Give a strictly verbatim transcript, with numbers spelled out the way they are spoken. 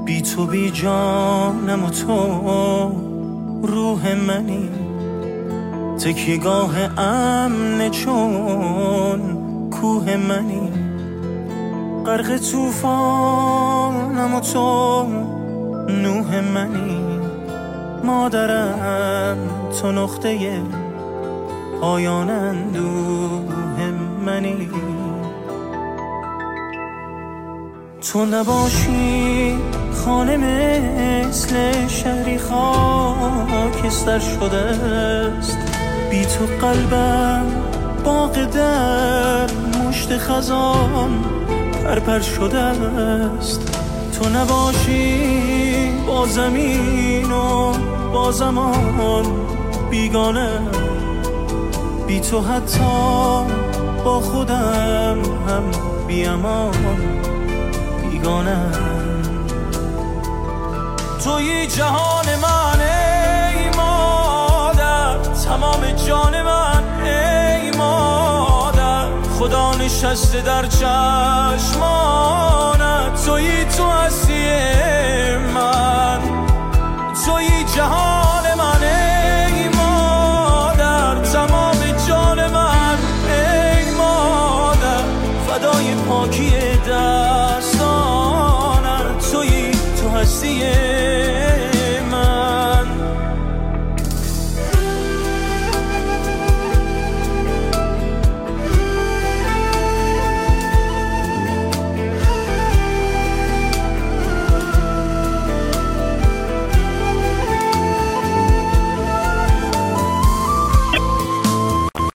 بی تو بی جانم و تو روح منی، تکیهگاه امن چون کوه منی، غرق طوفانم و تو نوح منی، مادرم تو نقطه پایان اندوه منی. تو نباشی خانه مثل شهری خاکستر شده است، بی تو قلبم باغ در مشت خزان پرپر شده است. تو نباشی با زمین و با زمان بیگانه، بی تو حتی با خودم هم بی امان بیگانه. توی جهان من ای مادر، تمام جان من ای مادر، خدا نشسته در چشمانت، توی تو هستی من، توی جهان